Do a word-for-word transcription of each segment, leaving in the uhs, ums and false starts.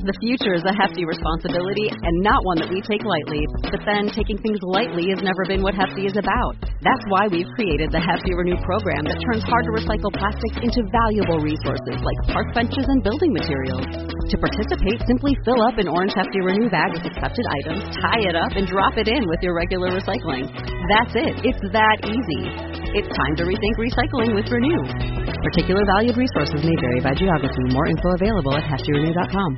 The future is a hefty responsibility and not one that we take lightly. But then, taking things lightly has never been what Hefty is about. That's why we've created the Hefty Renew program that turns hard-to-recycle plastics into valuable resources like park benches and building materials. To participate, simply fill up an orange Hefty Renew bag with accepted items, tie it up, and drop it in with your regular recycling. That's it. It's that easy. It's time to rethink recycling with Renew. Particular valued resources may vary by geography. More info available at hefty renew dot com.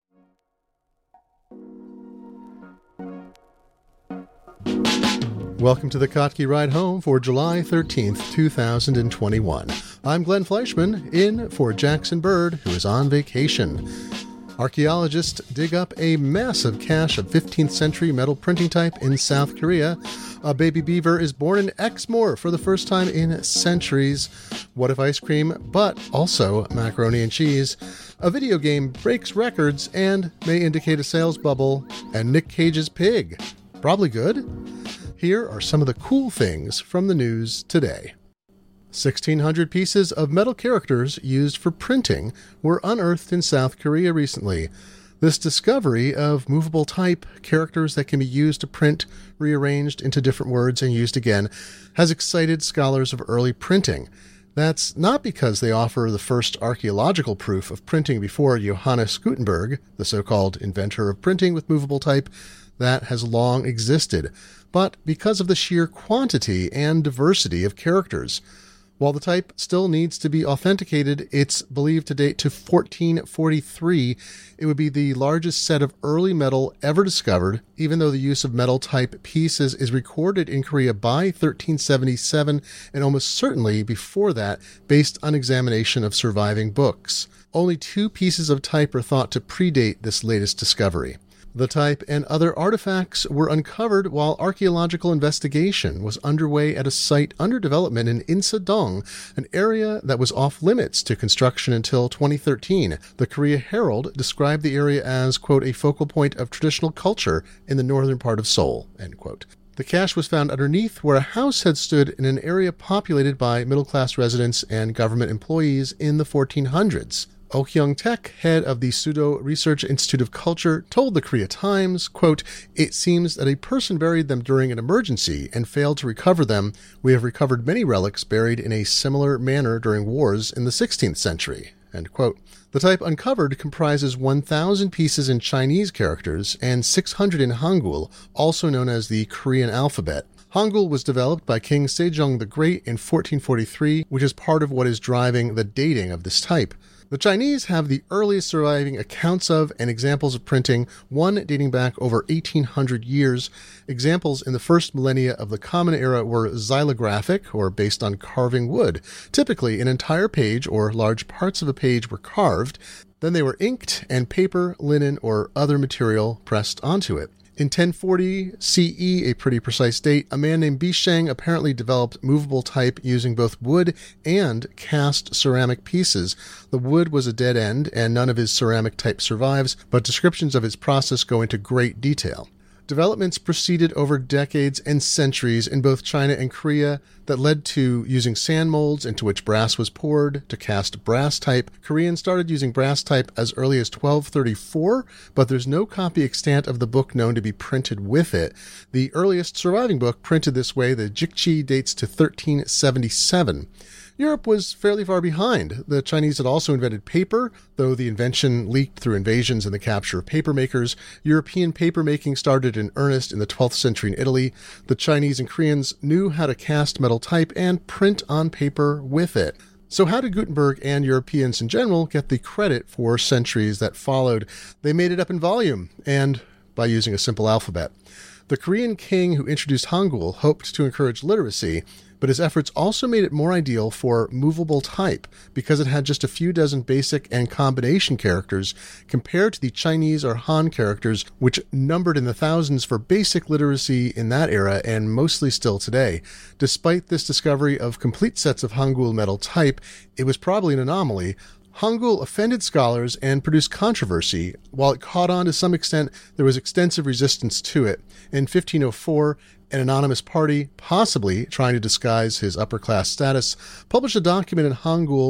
Welcome to the Kottke Ride Home for July thirteenth, two thousand twenty-one. I'm Glenn Fleischman, in for Jackson Bird, who is on vacation. Archaeologists dig up a massive cache of fifteenth century metal printing type in South Korea. A baby beaver is born in Exmoor for the first time in centuries. What if ice cream, but also macaroni and cheese? A video game breaks records and may indicate a sales bubble. And Nick Cage's pig. Probably good. Here are some of the cool things from the news today. sixteen hundred pieces of metal characters used for printing were unearthed in South Korea recently. This discovery of movable type, characters that can be used to print, rearranged into different words and used again, has excited scholars of early printing. That's not because they offer the first archaeological proof of printing before Johannes Gutenberg, the so-called inventor of printing with movable type. That has long existed, but because of the sheer quantity and diversity of characters. While the type still needs to be authenticated, it's believed to date to fourteen forty-three. It would be the largest set of early metal ever discovered, even though the use of metal type pieces is recorded in Korea by thirteen seventy-seven, and almost certainly before that, based on examination of surviving books. Only two pieces of type are thought to predate this latest discovery. The type and other artifacts were uncovered while archaeological investigation was underway at a site under development in Insadong, an area that was off limits to construction until twenty thirteen. The Korea Herald described the area as, quote, a focal point of traditional culture in the northern part of Seoul, end quote. The cache was found underneath where a house had stood in an area populated by middle-class residents and government employees in the fourteen hundreds. Oh Hyung-taek, head of the Sudo Research Institute of Culture, told the Korea Times, quote, it seems that a person buried them during an emergency and failed to recover them. We have recovered many relics buried in a similar manner during wars in the sixteenth century, end quote. The type uncovered comprises one thousand pieces in Chinese characters and six hundred in Hangul, also known as the Korean alphabet. Hangul was developed by King Sejong the Great in fourteen forty-three, which is part of what is driving the dating of this type. The Chinese have the earliest surviving accounts of and examples of printing, one dating back over eighteen hundred years. Examples in the first millennia of the Common Era were xylographic, or based on carving wood. Typically, an entire page or large parts of a page were carved. Then they were inked, and paper, linen, or other material pressed onto it. In ten forty C E, a pretty precise date, a man named Bisheng apparently developed movable type using both wood and cast ceramic pieces. The wood was a dead end, and none of his ceramic type survives, but descriptions of his process go into great detail. Developments proceeded over decades and centuries in both China and Korea that led to using sand molds into which brass was poured to cast brass type. Koreans started using brass type as early as twelve thirty-four, but there's no copy extant of the book known to be printed with it. The earliest surviving book printed this way, the Jikchi, dates to thirteen seventy-seven. Europe was fairly far behind. The Chinese had also invented paper, though the invention leaked through invasions and the capture of paper makers. European papermaking started in earnest in the twelfth century in Italy. The Chinese and Koreans knew how to cast metal type and print on paper with it. So how did Gutenberg and Europeans in general get the credit for centuries that followed? They made it up in volume, and by using a simple alphabet. The Korean king who introduced Hangul hoped to encourage literacy, but his efforts also made it more ideal for movable type because it had just a few dozen basic and combination characters compared to the Chinese or Han characters, which numbered in the thousands for basic literacy in that era and mostly still today. Despite this discovery of complete sets of Hangul metal type, it was probably an anomaly. Hangul offended scholars and produced controversy. While it caught on to some extent, there was extensive resistance to it. In fifteen oh four, an anonymous party, possibly trying to disguise his upper-class status, published a document in Hangul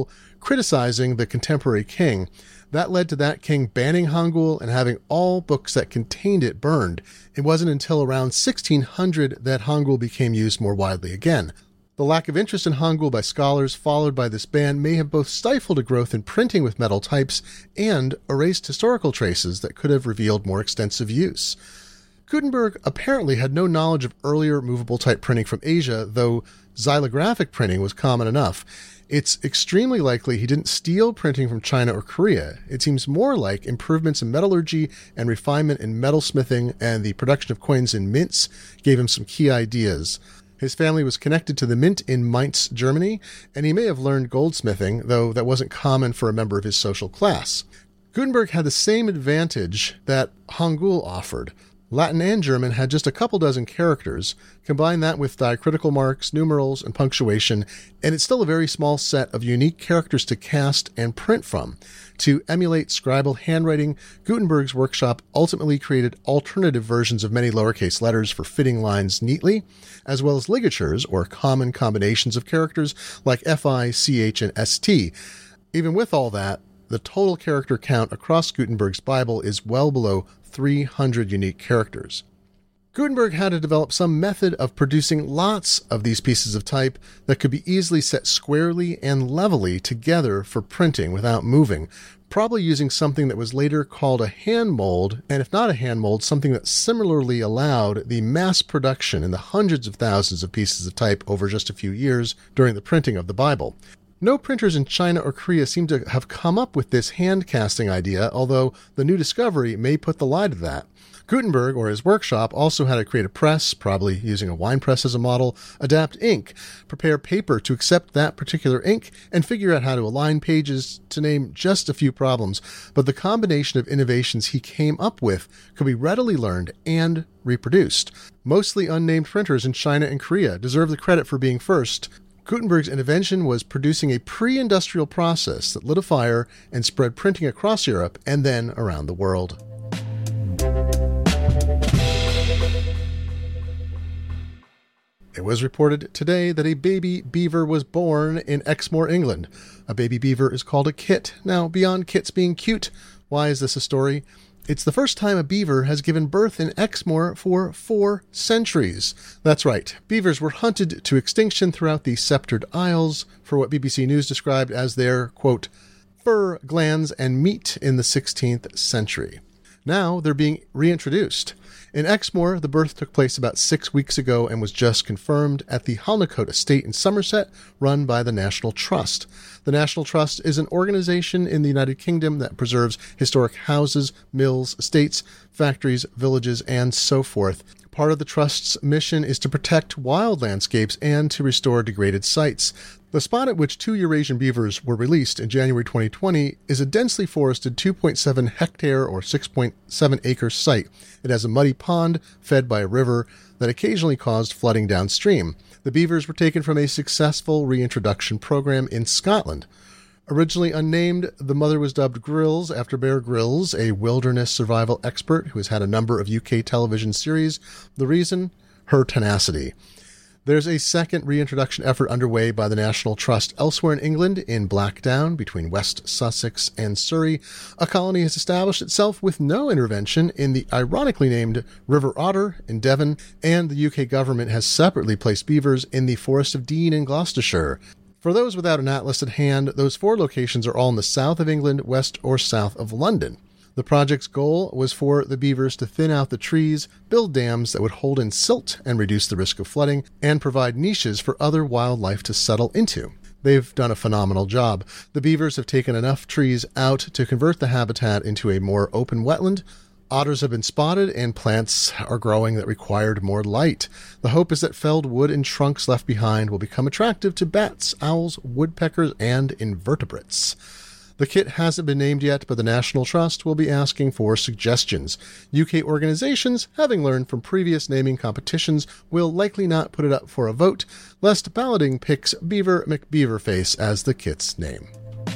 criticizing the contemporary king. That led to that king banning Hangul and having all books that contained it burned. It wasn't until around sixteen hundred that Hangul became used more widely again. The lack of interest in Hangul by scholars followed by this ban may have both stifled a growth in printing with metal types and erased historical traces that could have revealed more extensive use. Gutenberg apparently had no knowledge of earlier movable type printing from Asia, though xylographic printing was common enough. It's extremely likely he didn't steal printing from China or Korea. It seems more like improvements in metallurgy and refinement in metalsmithing and the production of coins in mints gave him some key ideas. His family was connected to the mint in Mainz, Germany, and he may have learned goldsmithing, though that wasn't common for a member of his social class. Gutenberg had the same advantage that Hangul offered. Latin and German had just a couple dozen characters. Combine that with diacritical marks, numerals, and punctuation, and it's still a very small set of unique characters to cast and print from. To emulate scribal handwriting, Gutenberg's workshop ultimately created alternative versions of many lowercase letters for fitting lines neatly, as well as ligatures, or common combinations of characters like F I, C H, and S T. Even with all that, the total character count across Gutenberg's Bible is well below three hundred unique characters. Gutenberg had to develop some method of producing lots of these pieces of type that could be easily set squarely and levelly together for printing without moving, probably using something that was later called a hand mold, and if not a hand mold, something that similarly allowed the mass production in the hundreds of thousands of pieces of type over just a few years during the printing of the Bible. No printers in China or Korea seem to have come up with this hand casting idea, although the new discovery may put the lie to that. Gutenberg, or his workshop, also had to create a press, probably using a wine press as a model, adapt ink, prepare paper to accept that particular ink, and figure out how to align pages, to name just a few problems. But the combination of innovations he came up with could be readily learned and reproduced. Mostly unnamed printers in China and Korea deserve the credit for being first. Gutenberg's invention was producing a pre-industrial process that lit a fire and spread printing across Europe and then around the world. It was reported today that a baby beaver was born in Exmoor, England. A baby beaver is called a kit. Now, beyond kits being cute, why is this a story? It's the first time a beaver has given birth in Exmoor for four centuries. That's right, beavers were hunted to extinction throughout the Sceptred Isles for what B B C News described as their, quote, fur, glands, and meat in the sixteenth century. Now they're being reintroduced. In Exmoor, the birth took place about six weeks ago and was just confirmed at the Halnacote Estate in Somerset, run by the National Trust. The National Trust is an organization in the United Kingdom that preserves historic houses, mills, estates, factories, villages, and so forth. Part of the Trust's mission is to protect wild landscapes and to restore degraded sites. The spot at which two Eurasian beavers were released in January twenty twenty is a densely forested two point seven hectare or six point seven acre site. It has a muddy pond fed by a river that occasionally caused flooding downstream. The beavers were taken from a successful reintroduction program in Scotland. Originally unnamed, the mother was dubbed Grylls after Bear Grylls, a wilderness survival expert who has had a number of U K television series. The reason? Her tenacity. There's a second reintroduction effort underway by the National Trust elsewhere in England, in Blackdown, between West Sussex and Surrey. A colony has established itself with no intervention in the ironically named River Otter in Devon, and the U K government has separately placed beavers in the Forest of Dean in Gloucestershire. For those without an atlas at hand, those four locations are all in the south of England, west or south of London. The project's goal was for the beavers to thin out the trees, build dams that would hold in silt and reduce the risk of flooding, and provide niches for other wildlife to settle into. They've done a phenomenal job. The beavers have taken enough trees out to convert the habitat into a more open wetland. Otters have been spotted, and plants are growing that required more light. The hope is that felled wood and trunks left behind will become attractive to bats, owls, woodpeckers, and invertebrates. The kit hasn't been named yet, but the National Trust will be asking for suggestions. U K organizations, having learned from previous naming competitions, will likely not put it up for a vote, lest balloting picks Beaver McBeaverface as the kit's name.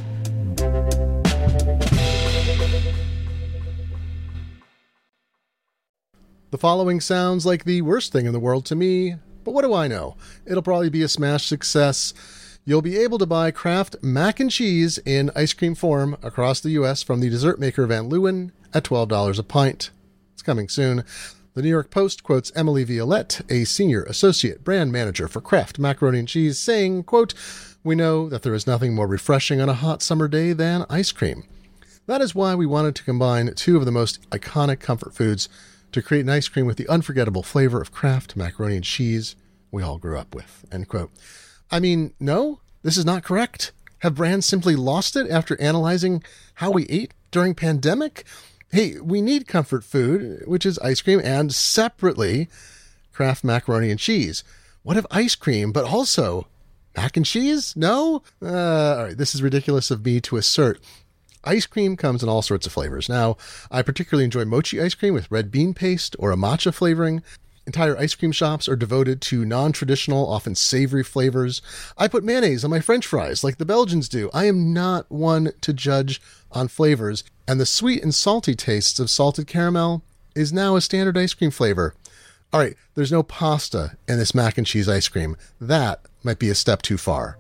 The following sounds like the worst thing in the world to me, but what do I know? It'll probably be a smash success. You'll be able to buy Kraft mac and cheese in ice cream form across the U S from the dessert maker Van Leeuwen at twelve dollars a pint. It's coming soon. The New York Post quotes Emily Violette, a senior associate brand manager for Kraft macaroni and cheese, saying, quote, "We know that there is nothing more refreshing on a hot summer day than ice cream. That is why we wanted to combine two of the most iconic comfort foods to create an ice cream with the unforgettable flavor of Kraft macaroni and cheese we all grew up with," end quote. I mean, no, this is not correct. Have brands simply lost it after analyzing how we ate during pandemic? Hey, we need comfort food, which is ice cream, and separately, Kraft macaroni and cheese. What if ice cream, but also mac and cheese? No? Uh, all right, this is ridiculous of me to assert. Ice cream comes in all sorts of flavors. Now, I particularly enjoy mochi ice cream with red bean paste or a matcha flavoring. Entire ice cream shops are devoted to non-traditional, often savory flavors. I put mayonnaise on my French fries like the Belgians do. I am not one to judge on flavors, and the sweet and salty tastes of salted caramel is now a standard ice cream flavor. All right, there's no pasta in this mac and cheese ice cream. That might be a step too far.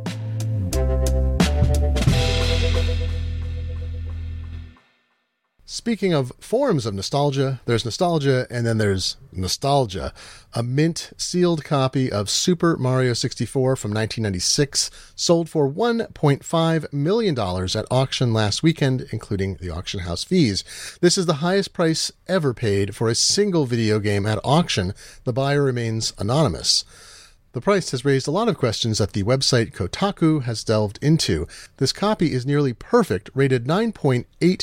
Speaking of forms of nostalgia, there's nostalgia and then there's nostalgia. A mint sealed copy of Super Mario sixty-four from nineteen ninety-six sold for one point five million dollars at auction last weekend, including the auction house fees. This is the highest price ever paid for a single video game at auction. The buyer remains anonymous. The price has raised a lot of questions that the website Kotaku has delved into. This copy is nearly perfect, rated nine point eight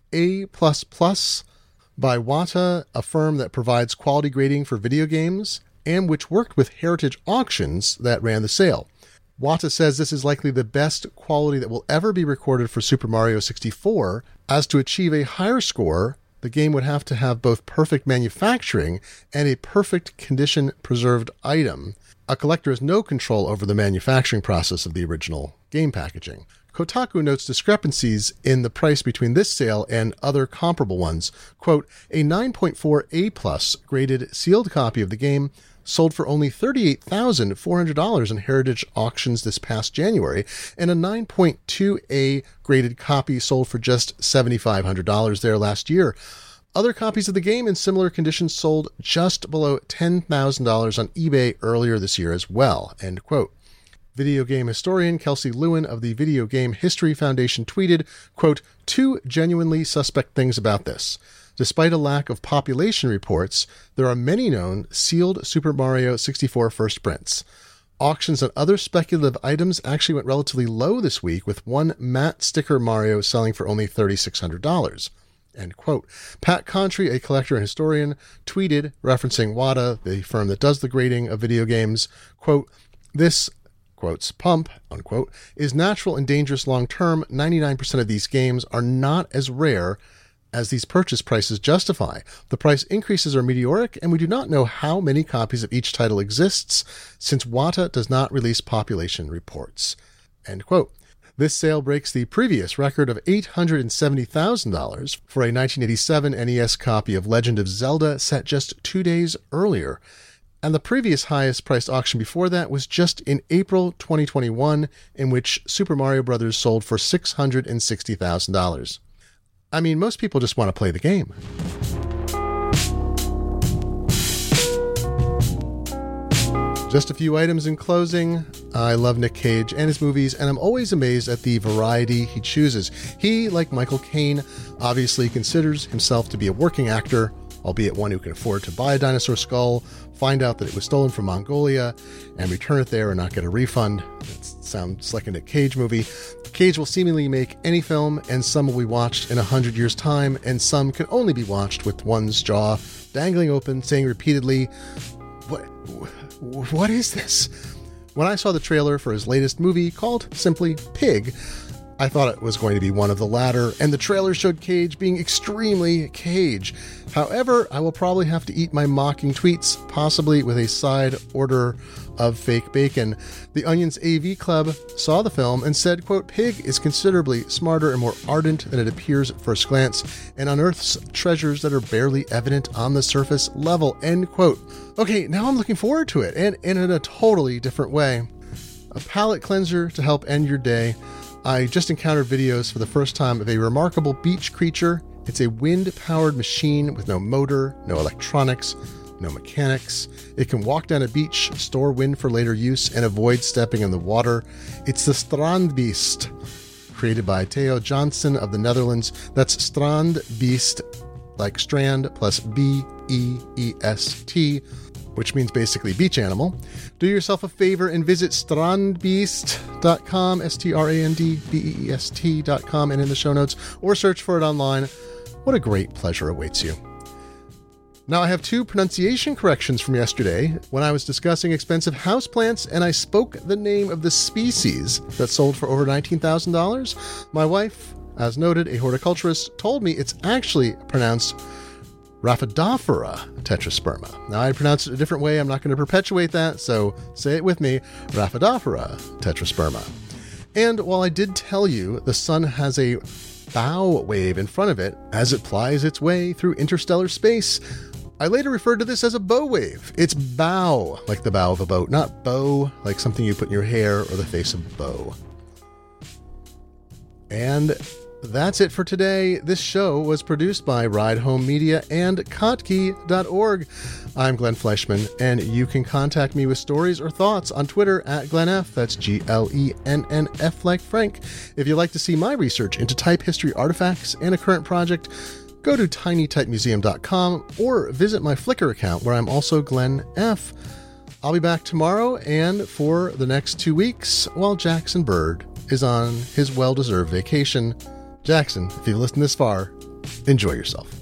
A plus plus by Wata, a firm that provides quality grading for video games and which worked with Heritage Auctions that ran the sale. Wata says this is likely the best quality that will ever be recorded for Super Mario sixty-four, as to achieve a higher score, the game would have to have both perfect manufacturing and a perfect condition preserved item. A collector has no control over the manufacturing process of the original game packaging. Kotaku notes discrepancies in the price between this sale and other comparable ones. Quote, a nine point four A plus graded sealed copy of the game sold for only thirty-eight thousand four hundred dollars in Heritage Auctions this past January, and a nine point two A graded copy sold for just seven thousand five hundred dollars there last year. Other copies of the game in similar conditions sold just below ten thousand dollars on eBay earlier this year as well, end quote. Video game historian Kelsey Lewin of the Video Game History Foundation tweeted, quote, two genuinely suspect things about this. Despite a lack of population reports, there are many known sealed Super Mario sixty-four first prints. Auctions on other speculative items actually went relatively low this week, with one matte sticker Mario selling for only three thousand six hundred dollars. End quote. Pat Contry, a collector and historian, tweeted, referencing Wata, the firm that does the grading of video games, quote, this quotes, pump, unquote, is natural and dangerous long-term. ninety-nine percent of these games are not as rare as these purchase prices justify. The price increases are meteoric, and we do not know how many copies of each title exists, since Wata does not release population reports. End quote. This sale breaks the previous record of eight hundred seventy thousand dollars for a nineteen eighty-seven N E S copy of Legend of Zelda set just two days earlier. And the previous highest priced auction before that was just in April twenty twenty-one, in which Super Mario Bros. Sold for six hundred sixty thousand dollars. I mean, most people just want to play the game. Just a few items in closing. I love Nick Cage and his movies, and I'm always amazed at the variety he chooses. He, like Michael Caine, obviously considers himself to be a working actor, albeit one who can afford to buy a dinosaur skull, find out that it was stolen from Mongolia, and return it there and not get a refund. That sounds like a Nick Cage movie. Cage will seemingly make any film, and some will be watched in a hundred years' time, and some can only be watched with one's jaw dangling open, saying repeatedly, What, what is this? When I saw the trailer for his latest movie, called simply Pig, I thought it was going to be one of the latter, and the trailer showed Cage being extremely Cage. However, I will probably have to eat my mocking tweets, possibly with a side order of fake bacon. The Onion's A V Club saw the film and said, quote, Pig is considerably smarter and more ardent than it appears at first glance, and unearths treasures that are barely evident on the surface level, end quote. Okay, now I'm looking forward to it, and, and in a totally different way. a palate cleanser to help end your day. I just encountered videos for the first time of a remarkable beach creature. It's a wind-powered machine with no motor, no electronics, no mechanics. It can walk down a beach, store wind for later use, and avoid stepping in the water. It's the Strandbeest, created by Theo Johnson of the Netherlands. That's Strandbeest, like strand plus B E E S T, which means basically beach animal. Do yourself a favor and visit strandbeest dot com, S T R A N D B E E S T dot com, and in the show notes, or search for it online. What a great pleasure awaits you. Now, I have two pronunciation corrections from yesterday when I was discussing expensive houseplants and I spoke the name of the species that sold for over nineteen thousand dollars. My wife, as noted, a horticulturist, told me it's actually pronounced Rhaphidophora tetrasperma. Now, I pronounced it a different way. I'm not going to perpetuate that, so say it with me, Rhaphidophora tetrasperma. And while I did tell you the sun has a bow wave in front of it as it plies its way through interstellar space, I later referred to this as a bow wave. It's bow, like the bow of a boat, not bow, like something you put in your hair or the face of bow. And that's it for today. This show was produced by Ride Home Media and Kottke dot org. I'm Glenn Fleischman, and you can contact me with stories or thoughts on Twitter at Glenn F. That's G L E N N F like Frank. If you'd like to see my research into type history artifacts and a current project, go to tiny type museum dot com or visit my Flickr account where I'm also Glenn F. I'll be back tomorrow and for the next two weeks while Jackson Bird is on his well-deserved vacation. Jackson, if you've listened this far, enjoy yourself.